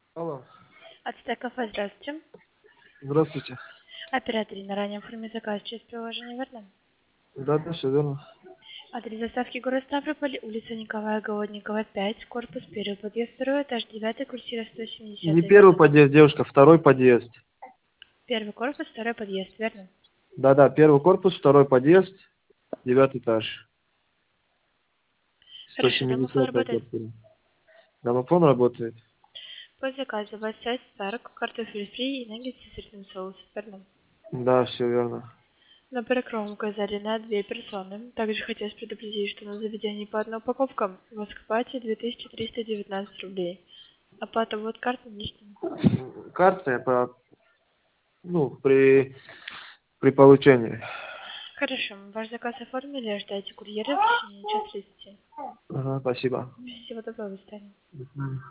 Алло, Ацтек кафе, здравствуйте. здравствуйте. Оператор на ранее оформить заказ через приложение, верно? Да, все верно. Адрес доставки город Ставрополь, улица Николая Голодникова, 5, корпус 1, подъезд 2, этаж 9, квартира 170, Не первый верно? подъезд, девушка, второй подъезд. Первый корпус, второй подъезд, верно? Да, первый корпус, второй подъезд, 9 этаж. Хорошо, домофон 170 работает. квартира. Домофон работает. По заказу лосось, сарок, картофель фри и наггетсы с сырным соусом, верно? Да, все верно. На перекром указали на 2 персоны. Также хотелось предупредить, что на заведении по одной упаковкам в Аскопате 2319 рублей. Оплата вот карты наличными. Карта при получении. Хорошо, ваш заказ оформили, ожидайте курьера в течение часа 30. Ага, спасибо. Всего доброго, до свидания. Мгм.